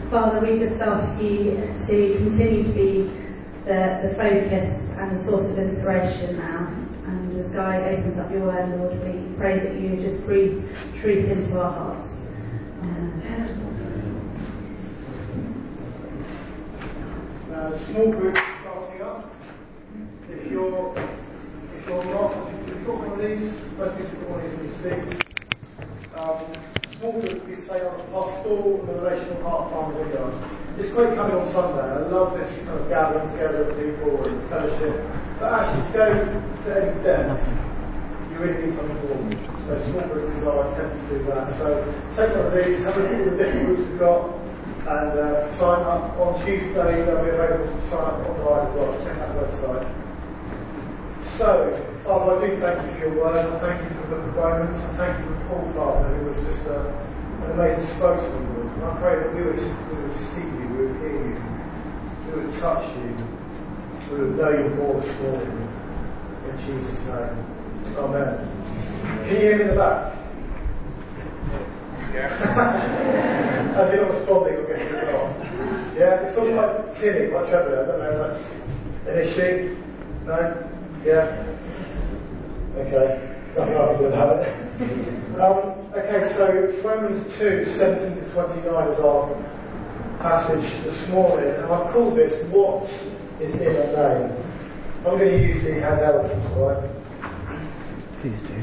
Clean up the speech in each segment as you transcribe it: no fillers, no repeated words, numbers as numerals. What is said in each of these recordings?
Father, we just ask you to continue to be the focus and the source of inspiration now. And as Guy opens up your word, Lord, we pray that you just breathe truth into our hearts. Small groups starting up. If you've got one of these, most people have got one of these seats. Small groups we say on the pastoral and the relational heart farm window. It's great coming on Sunday. I love this kind of gathering together of people and fellowship. But actually, to go to any depth, you really need something more. So small groups is our attempt to do that. So take one of these, have a look at the different groups we've got, and sign up on Tuesday. They'll be available to sign up online as well. So check that website. So, Father, I do thank you for your word. I thank you for the book of Romans. I thank you for Paul, Father, who was just an amazing spokesman, Lord. And I pray that we would see you, we would hear you, we would touch you, we would know you more this morning. In Jesus' name. Amen. Can you hear me in the back? Yeah. As you're not responding, I'm guessing you're not. Yeah, it feels quite tinny, quite trebly. I don't know if that's an issue. No? Yeah? Okay. Nothing I can do about it. Okay, so Romans 2, 17 to 29 is our passage this morning. And I've called this, What is in a Name? I'm going to use the handheld, right? Please do.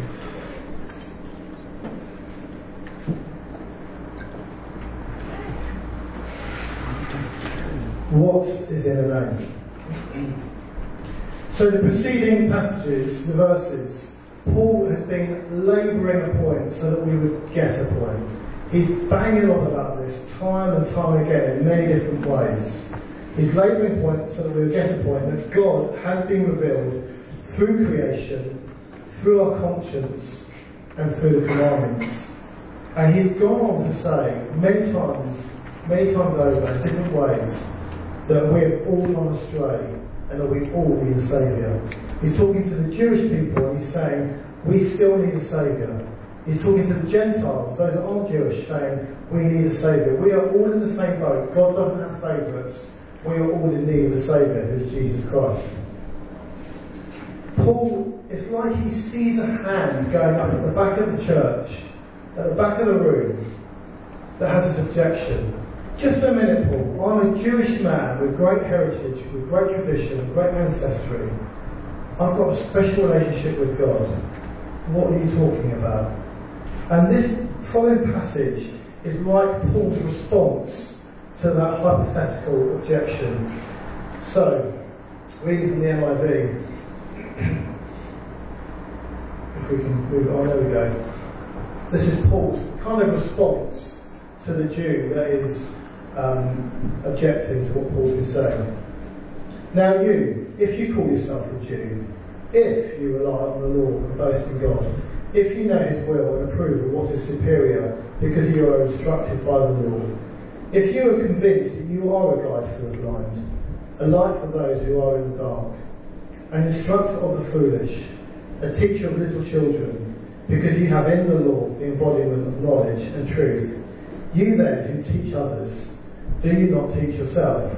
What is in a name? So the preceding passages, the verses, Paul has been labouring a point so that we would get a point. He's banging on about this time and time again in many different ways. He's labouring a point so that we would get a point that God has been revealed through creation, through our conscience, and through the commandments. And he's gone on to say many times over in different ways that we have all gone astray and that we all need a saviour. He's talking to the Jewish people and he's saying we still need a saviour. He's talking to the Gentiles, those that aren't Jewish, saying we need a saviour. We are all in the same boat. God doesn't have favourites. We are all in need of a saviour, who is Jesus Christ. Paul, it's like he sees a hand going up at the back of the church, at the back of the room, that has this objection. Just a minute, Paul. I'm a Jewish man with great heritage, with great tradition, great ancestry. I've got a special relationship with God. What are you talking about? And this following passage is like Paul's response to that hypothetical objection. So, reading from the NIV. If we can move on, there we go. This is Paul's kind of response to the Jew that is objecting to what Paul's been saying. Now you, if you call yourself a Jew, if you rely on the law and boast in God, if you know his will and approve of what is superior because you are instructed by the law, if you are convinced that you are a guide for the blind, a light for those who are in the dark, an instructor of the foolish, a teacher of little children, because you have in the law the embodiment of knowledge and truth, you then who teach others, do you not teach yourself?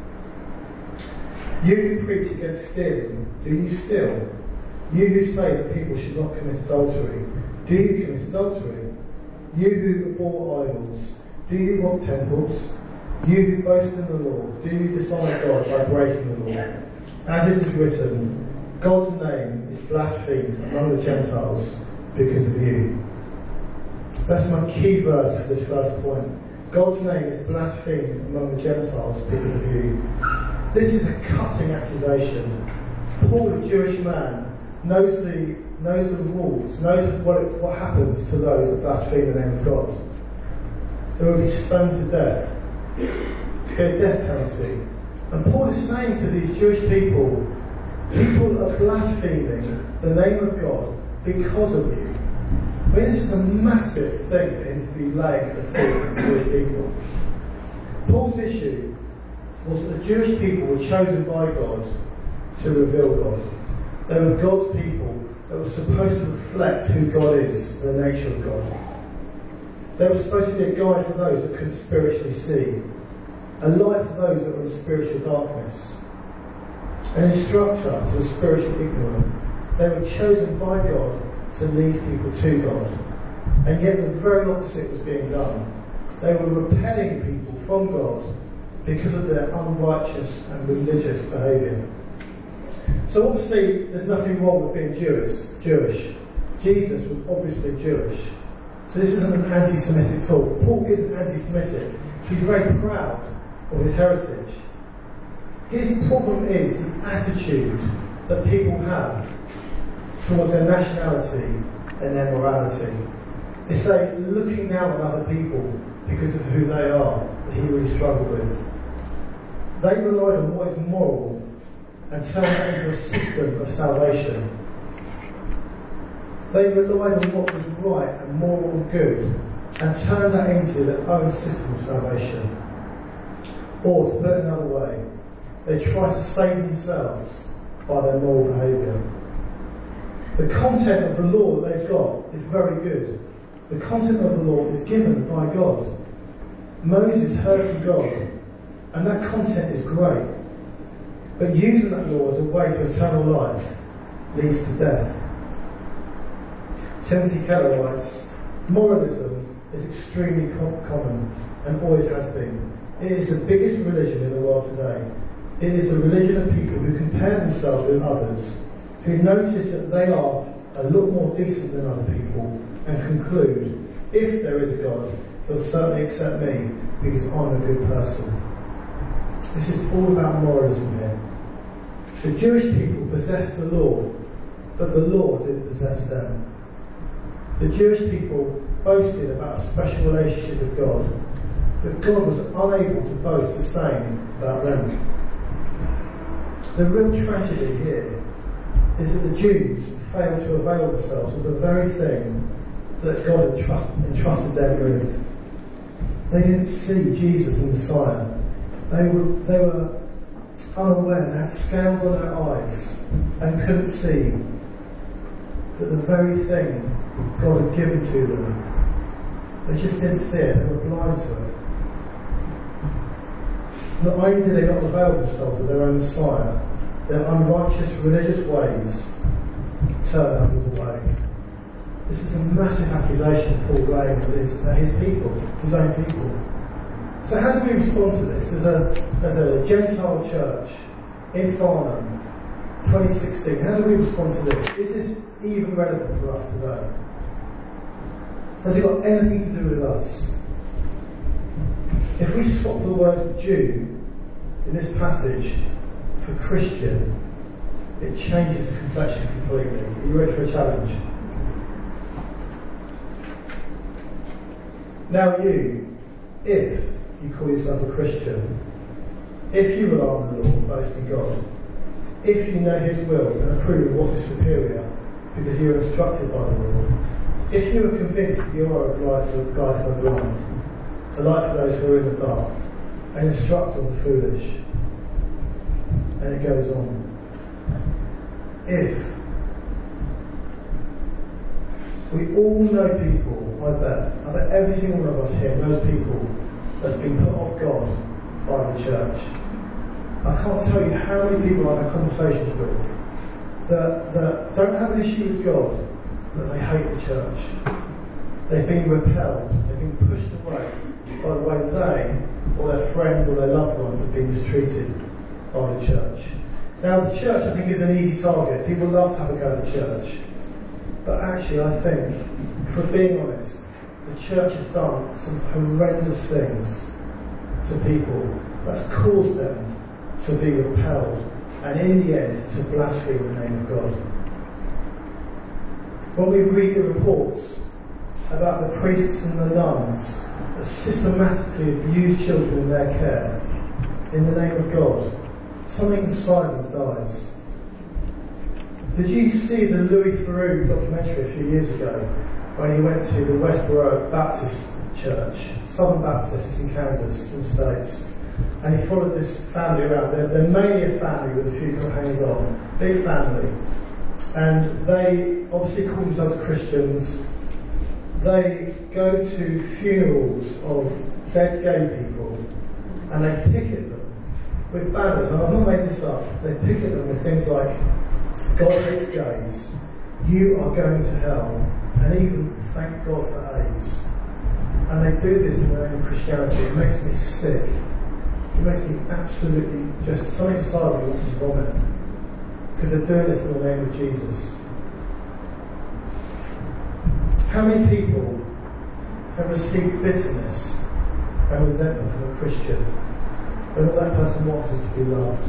You who preach against stealing, do you steal? You who say that people should not commit adultery, do you commit adultery? You who abhor idols, do you rob temples? You who boast in the law, do you dishonour God by breaking the law? As it is written, God's name is blasphemed among the Gentiles because of you. That's my key verse for this first point. God's name is blasphemed among the Gentiles because of you. This is a cutting accusation. Paul, a Jewish man, knows the rules, knows what happens to those that blaspheme the name of God. They will be stoned to death. A death penalty. And Paul is saying to these Jewish people are blaspheming the name of God because of you. I mean, this is a massive thing for him to be laying at the feet of the Jewish people. Paul's issue was that the Jewish people were chosen by God to reveal God. They were God's people that were supposed to reflect who God is, the nature of God. They were supposed to be a guide for those that couldn't spiritually see. a light for those that are in spiritual darkness, an instructor to the spiritually ignorant. They were chosen by God to lead people to God, and yet the very opposite was being done. They were repelling people from God because of their unrighteous and religious behaviour. So obviously there's nothing wrong with being Jewish. Jesus was obviously Jewish. So this isn't an anti-Semitic talk. Paul isn't anti-Semitic. He's very proud of his heritage. His problem is the attitude that people have towards their nationality and their morality. It's a looking down on other people because of who they are that he really struggled with. They relied on what is moral and turned it into a system of salvation. They relied on what was right and moral and good and turned that into their own system of salvation. Or, to put it another way, they try to save themselves by their moral behaviour. The content of the law that they've got is very good. The content of the law is given by God. Moses heard from God, and that content is great. But using that law as a way to eternal life leads to death. Timothy Keller writes, moralism is extremely common and always has been. It is the biggest religion in the world today. It is a religion of people who compare themselves with others, who notice that they are a lot more decent than other people, and conclude, if there is a God, he'll certainly accept me because I'm a good person. This is all about moralism here. The Jewish people possessed the law, but the law didn't possess them. The Jewish people boasted about a special relationship with God, but God was unable to boast the same about them. The real tragedy here is that the Jews failed to avail themselves of the very thing that God had entrusted them with. They didn't see Jesus the Messiah. They were unaware, they had scales on their eyes and couldn't see that the very thing God had given to them, they just didn't see it, they were blind to it. Not only did they not avail themselves of their own Messiah, their unrighteous religious ways turned others away. This is a massive accusation Paul laying at his people, his own people. So how do we respond to this as a Gentile church in Farnham, 2016? How do we respond to this? Is this even relevant for us today? Has it got anything to do with us? If we swap the word Jew in this passage for Christian, it changes the complexion completely. Are you ready for a challenge? Now if you call yourself a Christian, if you rely on the law and boast in God, if you know his will and approve of what is superior because you are instructed by the law, if you are convinced that you are a guide for the blind, a light for those who are in the dark, an instructor of the foolish, and it goes on. If we all know people, I bet every single one of us here knows people that's been put off God by the church. I can't tell you how many people I've had conversations with that don't have an issue with God, but they hate the church. They've been repelled, they've been pushed away by the way they or their friends or their loved ones have been mistreated by the church. Now the church, I think, is an easy target. People love to have a go at the church. But actually, I think, if we're being honest, the church has done some horrendous things to people that's caused them to be repelled and in the end to blaspheme the name of God. When we read the reports about the priests and the nuns that systematically abuse children in their care in the name of God, something inside them dies. Did you see the Louis Theroux documentary a few years ago when he went to the Westboro Baptist Church, Southern Baptists in Kansas, in the States, and he followed this family around. They're mainly a family with a few hangers-on, big family, and they obviously call themselves Christians. They go to funerals of dead gay people and they picket them with banners, and I've not made this up, they picket them with things like, God hates gays, you are going to hell, and even thank God for AIDS. And they do this in the name of Christianity. It makes me sick. It makes me absolutely just something inside me wants to vomit. Because they're doing this in the name of Jesus. How many people have received bitterness and resentment from a Christian when all that person wants is to be loved?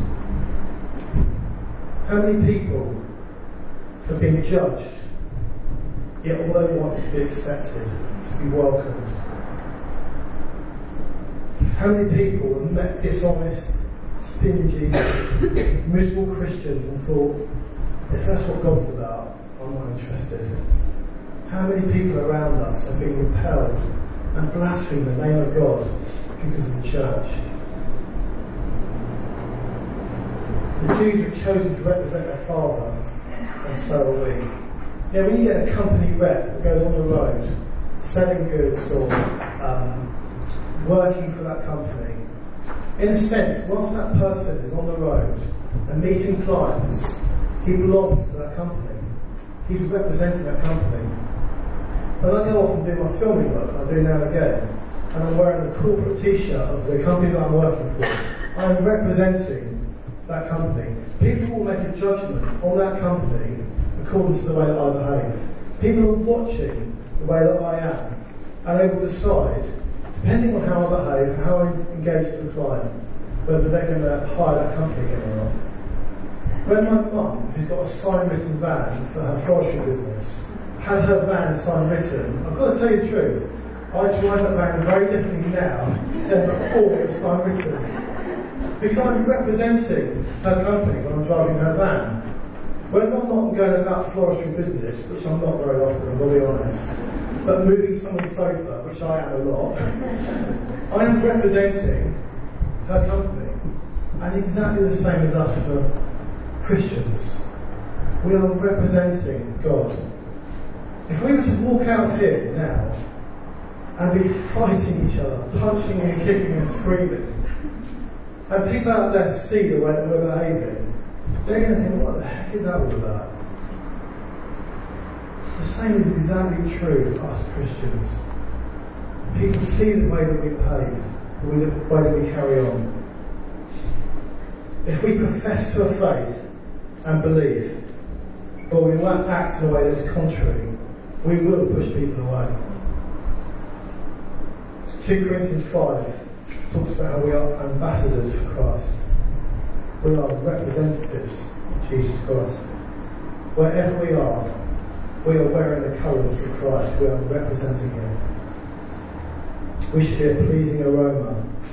How many people have been judged, yet all they want is to be accepted, to be welcomed? How many people have met dishonest, stingy, miserable Christians and thought, if that's what God's about, I'm not interested? How many people around us have been repelled and blasphemed the name of God because of the church? The Jews were chosen to represent their Father, and so are we. You know, when you get a company rep that goes on the road selling goods or working for that company, in a sense, once that person is on the road and meeting clients, he belongs to that company. He's representing that company. When I go off and do my filming work, I do now and again, and I'm wearing the corporate t-shirt of the company that I'm working for, I'm representing that company. People will make a judgment on that company according to the way that I behave. People are watching the way that I am, and they will decide, depending on how I behave, how I engage with the client, whether they're going to hire that company again or not. When my mum, who's got a sign-written van for her forestry business, had her van sign-written, I've got to tell you the truth, I drive that van very differently now than before it was sign-written. Because I'm representing her company when I'm driving her van. Whether I'm not going about forestry business, which I'm not very often, I'll be honest, but moving someone's sofa, which I am a lot, I am representing her company. And exactly the same as us for Christians. We are representing God. If we were to walk out of here now and be fighting each other, punching and kicking and screaming, and people out there see the way that we're behaving, they're going to think, what the heck is that all about? The same is exactly true for us Christians. People see the way that we behave, the way that we carry on. If we profess to a faith and belief, but we won't act in a way that's contrary, we will push people away. 2 Corinthians 5 talks about how we are ambassadors for Christ. We are representatives of Jesus Christ. Wherever we are wearing the colours of Christ. We are representing Him. We should be a pleasing aroma.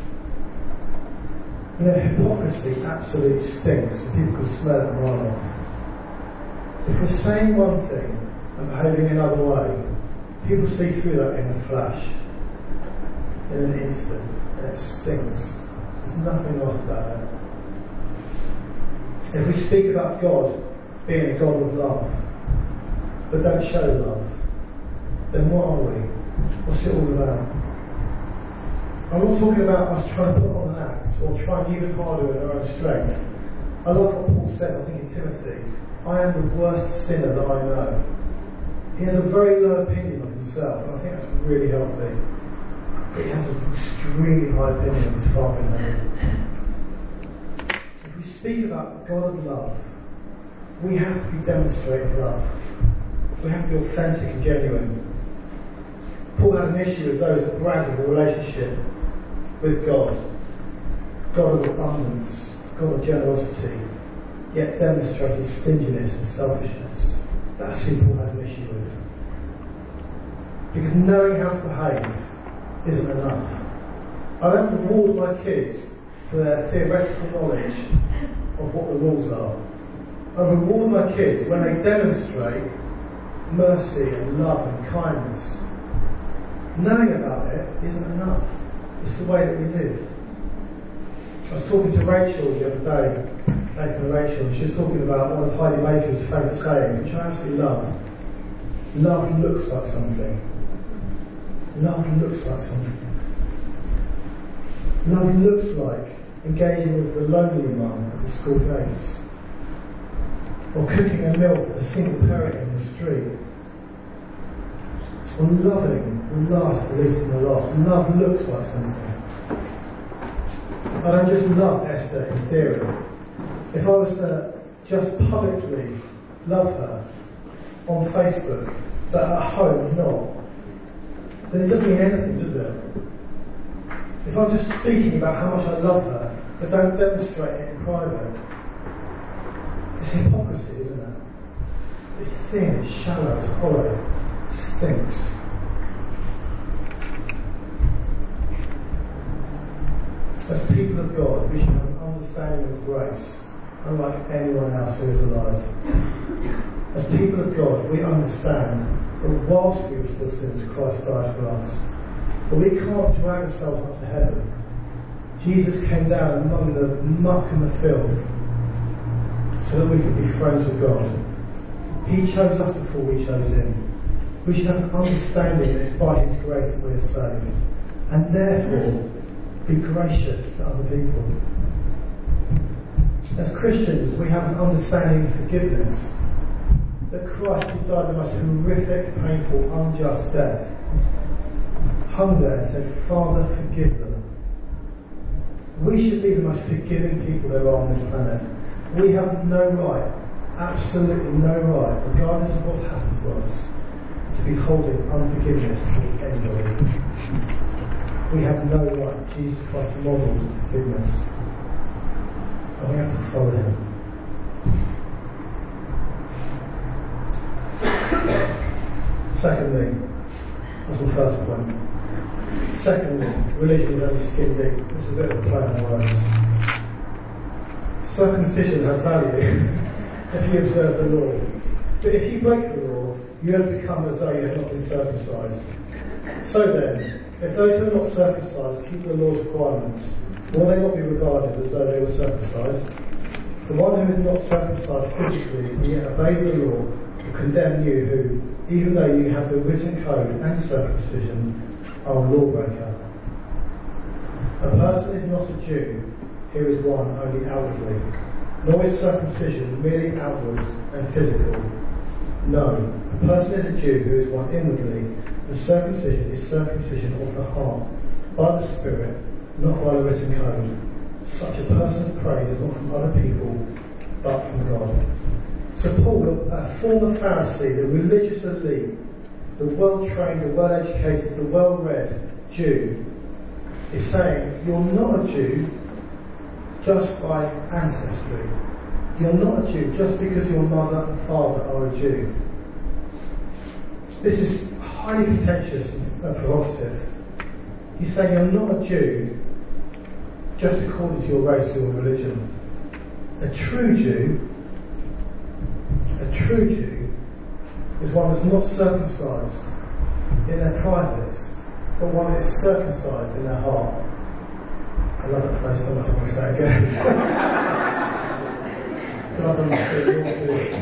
You know, hypocrisy absolutely stinks, and people can smell it a mile off. If we're saying one thing and behaving another way, people see through that in a flash, in an instant, and it stinks. There's nothing nice about it. If we speak about God being a God of love, but don't show love, then what are we? What's it all about? I'm not talking about us trying to put on an act or trying even harder in our own strength. I love what Paul says, I think in Timothy, I am the worst sinner that I know. He has a very low opinion of himself, and I think that's really healthy. But he has an extremely high opinion of his Father in heaven. If we speak about God of love, we have to be demonstrating love. We have to be authentic and genuine. Paul had an issue with those that brag of a relationship with God. God of abundance, God of generosity, yet demonstrated stinginess and selfishness. That's who Paul has an issue with. Because knowing how to behave isn't enough. I don't reward my kids for their theoretical knowledge of what the rules are. I reward my kids when they demonstrate mercy and love and kindness. Knowing about it isn't enough. It's the way that we live. I was talking to Rachel the other day, Nathan and Rachel, and she was talking about one of Heidi Baker's favourite sayings, which I absolutely love. Love looks like something. Love looks like something. Love looks like engaging with the lonely mum at the school gates, or cooking a meal for the single parent in the street, or loving the last, the least and the last. Love looks like something. I don't just love Esther in theory. If I was to just publicly love her on Facebook, but at home not, then it doesn't mean anything, does it? If I'm just speaking about how much I love her, but don't demonstrate it in private, it's hypocrisy, isn't it? It's thin, it's shallow, it's hollow, it stinks. As people of God, we should have an understanding of grace, unlike anyone else who is alive. As people of God, we understand that whilst we were still sinners, Christ died for us. But we can't drag ourselves up to heaven. Jesus came down among the muck and the filth so that we could be friends with God. He chose us before we chose him. We should have an understanding that it's by his grace that we are saved, and therefore be gracious to other people. As Christians, we have an understanding of forgiveness, that Christ, who died the most horrific, painful, unjust death, hung there and said, Father, forgive them. We should be the most forgiving people there are on this planet. We have no right, absolutely no right, regardless of what's happened to us, to be holding unforgiveness towards anybody. We have no right. Jesus Christ modelled forgiveness, and we have to follow him. Secondly, that's my first point. Secondly, religion is only skin deep. This is a bit of a play on words. Circumcision has value if you observe the law. But if you break the law, you have become as though you have not been circumcised. So then, if those who are not circumcised keep the law's requirements, will they not be regarded as though they were circumcised? The one who is not circumcised physically and yet obeys the law will condemn you who, even though you have the written code and circumcision, are a lawbreaker. A person is not a Jew, here is one only outwardly, nor is circumcision merely outward and physical. No, a person is a Jew who is one inwardly, and circumcision is circumcision of the heart, by the Spirit, not by the written code. Such a person's praise is not from other people, but from God. So Paul, a former Pharisee, the religious elite, the well-trained, the well-educated, the well-read Jew, is saying, you're not a Jew just by ancestry. You're not a Jew just because your mother and father are a Jew. This is highly contentious and provocative. He's saying you're not a Jew just according to your race or your religion. A true Jew is one that's not circumcised in their privates, but one that is circumcised in their heart. I love that phrase so much, I want to say it again. Love on the Spirit.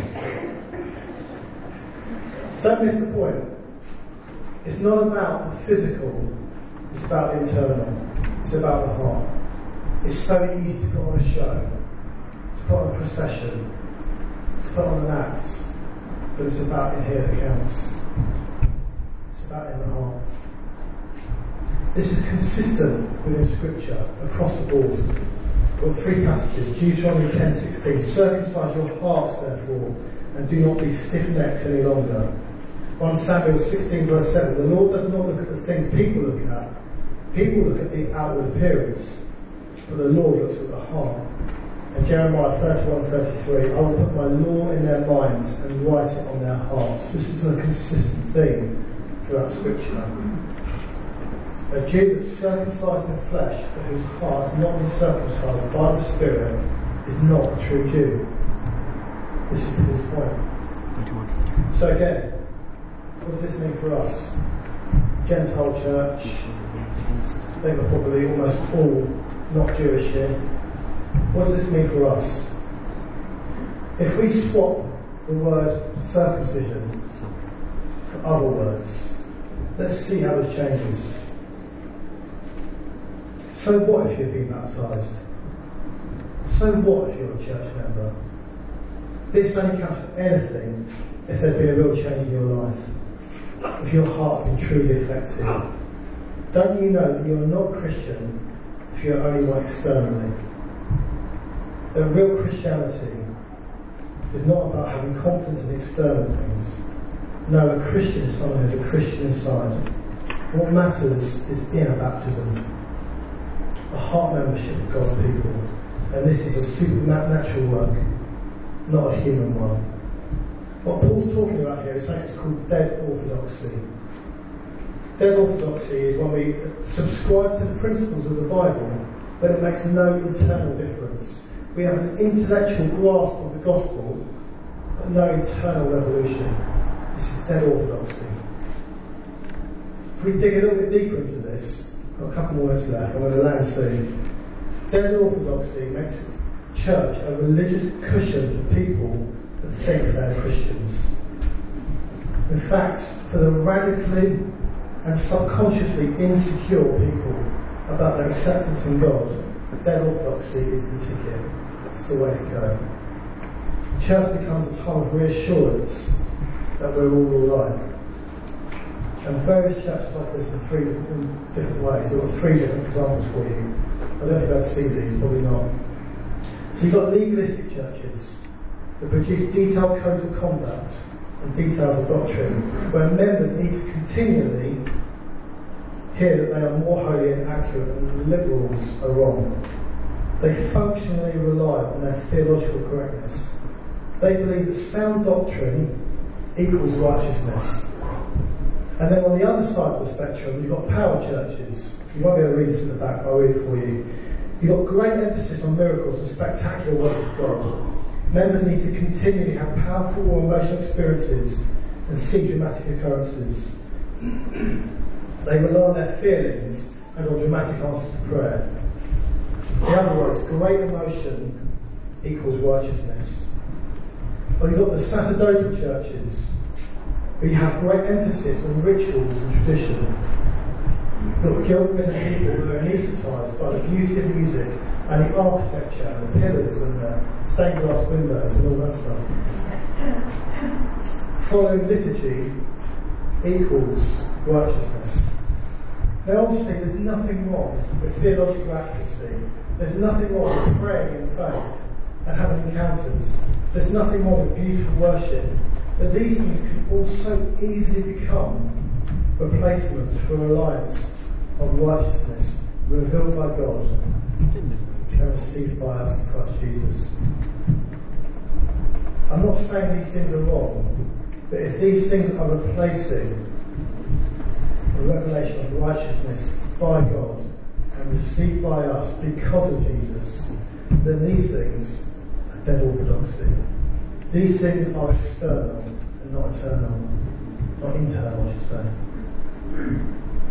Don't miss the point. It's not about the physical, it's about the internal. It's about the heart. It's so easy to put on a show, to put on a procession, to put on an act, but it's about in here that counts. It's about in the heart. This is consistent within Scripture across the board. We've got three passages. Deuteronomy 10:16. Circumcise your hearts, therefore, and do not be stiff-necked any longer. 1 Samuel 16 verse 7. The Lord does not look at the things people look at. People look at the outward appearance, but the Lord looks at the heart. And Jeremiah 31:33. I will put my law in their minds and write it on their hearts. This is a consistent theme throughout Scripture. A Jew that's circumcised in flesh, but whose heart has not been circumcised by the Spirit, is not a true Jew. This is Paul's point. So again, what does this mean for us? Gentile church, they were probably almost all not Jewish here. What does this mean for us? If we swap the word circumcision for other words, let's see how this changes. So what if you've been baptised? So what if you're a church member? This only counts for anything if there's been a real change in your life, if your heart's been truly affected. Don't you know that you're not a Christian if you're only one externally? That real Christianity is not about having confidence in external things. No, a Christian is someone who's a Christian inside. What matters is inner baptism, a heart membership of God's people. And this is a supernatural work, not a human one. What Paul's talking about here is something that's called dead orthodoxy. Dead orthodoxy is when we subscribe to the principles of the Bible, but it makes no internal difference. We have an intellectual grasp of the gospel, but no internal revolution. This is dead orthodoxy. If we dig a little bit deeper into this, I've got a couple more minutes left, I'm going to land soon. Dead orthodoxy makes church a religious cushion for people that think they're Christians. In fact, for the radically and subconsciously insecure people about their acceptance in God, dead orthodoxy is the ticket. It's the way to go. Church becomes a time of reassurance that we're all alright. And various churches offer this in three different ways. I've got three different examples for you. I don't know if you've had to see these, probably not. So you've got legalistic churches that produce detailed codes of conduct and details of doctrine, where members need to continually hear that they are more holy and accurate and the liberals are wrong. They functionally rely on their theological correctness. They believe that sound doctrine equals righteousness. And then on the other side of the spectrum, you've got power churches. You won't be able to read this at the back, but I'll read it for you. You've got great emphasis on miracles and spectacular works of God. Members need to continually have powerful or emotional experiences and see dramatic occurrences. They rely on their feelings and on dramatic answers to prayer. In other words, great emotion equals righteousness. Or you've got the sacerdotal churches, where you have great emphasis on rituals and tradition. You've got guilt-ridden people who are anaesthetised by the beauty of music and the architecture and the pillars and the stained glass windows and all that stuff. Following liturgy equals righteousness. Now obviously there's nothing wrong with theological accuracy. There's nothing wrong with praying in faith and having encounters. There's nothing wrong with beautiful worship. But these things can also easily become replacements for reliance on righteousness revealed by God and received by us in Christ Jesus. I'm not saying these things are wrong, but if these things are replacing a revelation of righteousness by God and received by us because of Jesus, then these things are dead orthodoxy. These things are external and not eternal. Not internal, I should say.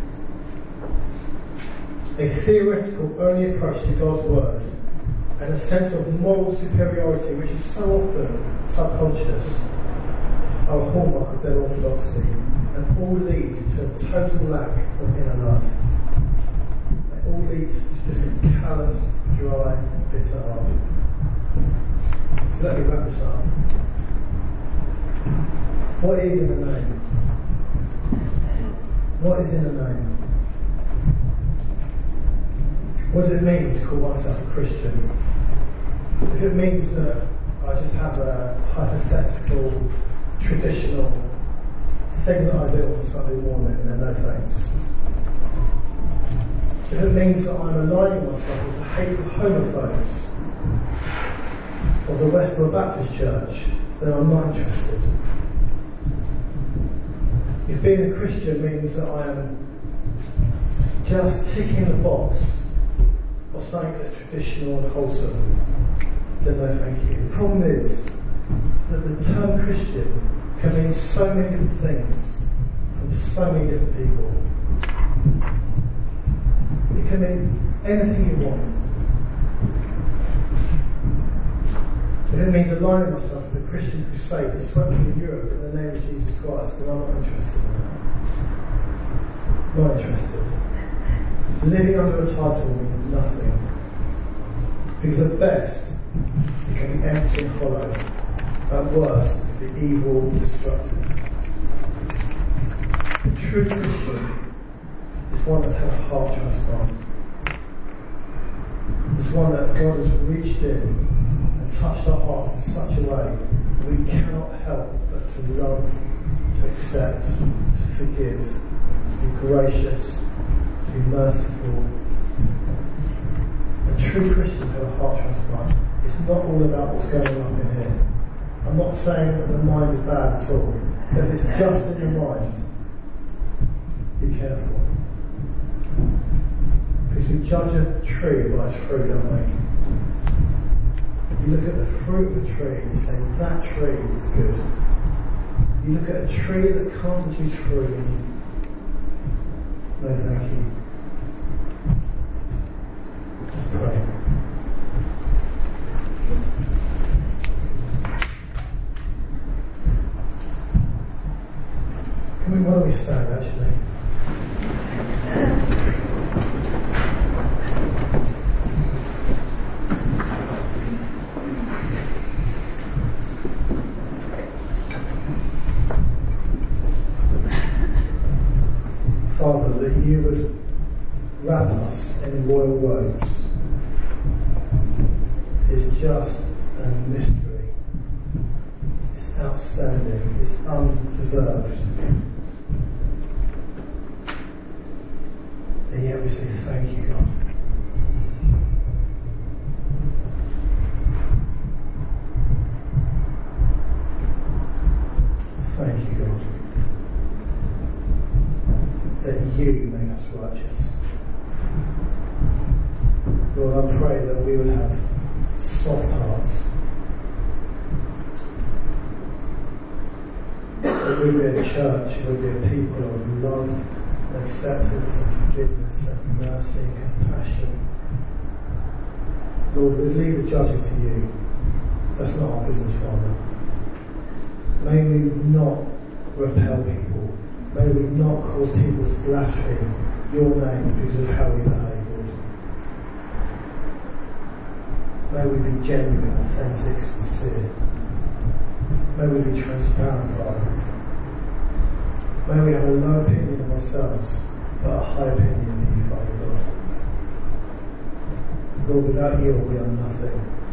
A theoretical only approach to God's word and a sense of moral superiority, which is so often subconscious, are a hallmark of dead orthodoxy and all lead to a total lack of inner life. They all lead to just a callous, dry, bitter heart. So let me wrap this up. What is in a name? What is in a name? What does it mean to call oneself a Christian? If it means that I just have a hypothetical, traditional thing that I do on a Sunday morning, then no thanks. If it means that I'm aligning myself with the hateful homophobes of the Westmore Baptist Church, then I'm not interested. If being a Christian means that I am just ticking the box of something that's traditional and wholesome, then no thank you. The problem is that the term Christian can mean so many different things from so many different people. It can mean anything you want. If it means aligning myself with the Christian crusade that swept through Europe in the name of Jesus Christ, then I'm not interested in that. Not interested. Living under a title means nothing. Because at best, it can be empty and hollow. At worst, it can be evil and destructive. A true Christian is one that's had a heart transplant. It's one that God has reached in and touched our hearts in such a way that we cannot help but to love, to accept, to forgive, to be gracious, to be merciful. A true Christian has had a heart transplant. It's not all about what's going on up in here. I'm not saying that the mind is bad at all. But if it's just in your mind, be careful. Because we judge a tree by its fruit, don't we? You look at the fruit of a tree and you say, that tree is good. You look at a tree that can't produce fruit and you, no thank you. Let's pray. Why don't we stand actually? Father, that you would wrap us in royal robes is just a mystery. It's outstanding. It's undeserved. And yet we say, thank you, God. Thank you, God. That you make us righteous. Lord, I pray that we would have soft hearts. That we would be a church, we would be a people of love, and acceptance and forgiveness and mercy and compassion. Lord, we leave the judging to you. That's not our business, Father. May we not repel people. May we not cause people to blaspheme your name because of how we behave, Lord. May we be genuine, authentic, sincere. May we be transparent, Father. May we have a low opinion of ourselves, but a high opinion of you, Father God. Lord, without you we are nothing.